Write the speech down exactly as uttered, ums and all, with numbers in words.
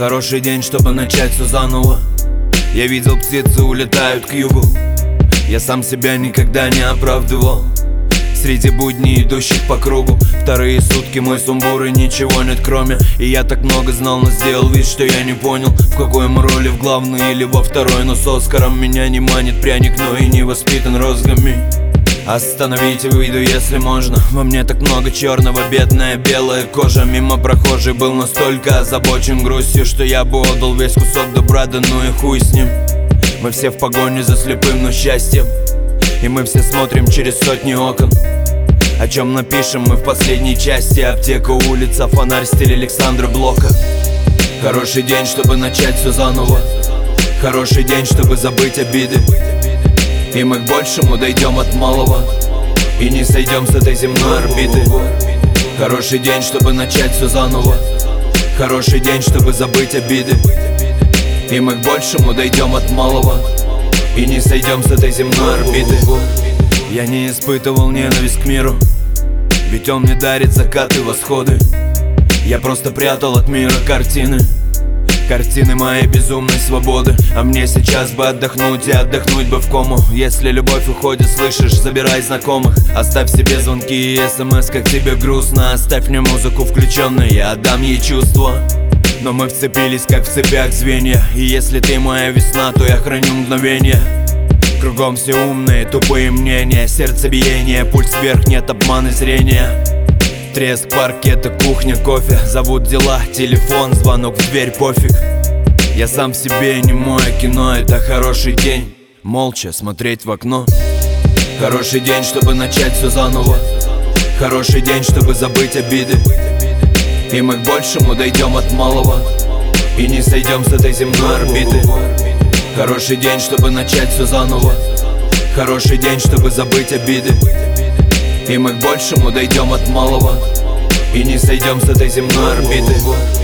Хороший день, чтобы начать все заново. Я видел, птицы улетают к югу. Я сам себя никогда не оправдывал среди будней, идущих по кругу. Вторые сутки мой сумбур и ничего нет кроме. И я так много знал, но сделал вид, что я не понял, в какой мы роли, в главной или во второй. Но с Оскаром меня не манит пряник, но и не воспитан розгами. Остановите, выйду, если можно. Во мне так много черного, бедная белая кожа. Мимо прохожий был настолько озабочен грустью, что я бы отдал весь кусок добра, да ну и хуй с ним. Мы все в погоне за слепым, но счастьем, и мы все смотрим через сотни окон. О чем напишем мы в последней части? Аптека, улица, фонарь, стиль Александра Блока. Хороший день, чтобы начать все заново. Хороший день, чтобы забыть обиды. И мы к большему дойдем от малого и не сойдем с этой земной орбиты. Хороший день, чтобы начать все заново. Хороший день, чтобы забыть обиды. И мы к большему дойдем от малого и не сойдем с этой земной орбиты. Я не испытывал ненависть к миру, ведь он мне дарит закаты и восходы. Я просто прятал от мира картины, картины моей безумной свободы. А мне сейчас бы отдохнуть и отдохнуть бы в кому. Если любовь уходит, слышишь, забирай знакомых. Оставь себе звонки и смс, как тебе грустно. Оставь мне музыку включенной, я отдам ей чувства. Но мы вцепились, как в цепях звенья. И если ты моя весна, то я храню мгновенья. Кругом все умные, тупые мнения, сердцебиение, пульс вверх, нет обмана зрения. Треск паркета, кухня, кофе, зовут дела, телефон, звонок в дверь, пофиг. Я сам в себе не мое кино, это хороший день молча смотреть в окно. Хороший день, чтобы начать все заново. Хороший день, чтобы забыть обиды. И мы к большему дойдем от малого и не сойдем с этой земной орбиты. Хороший день, чтобы начать все заново. Хороший день, чтобы забыть обиды. И мы к большему дойдем от малого и не сойдем с этой земной орбиты.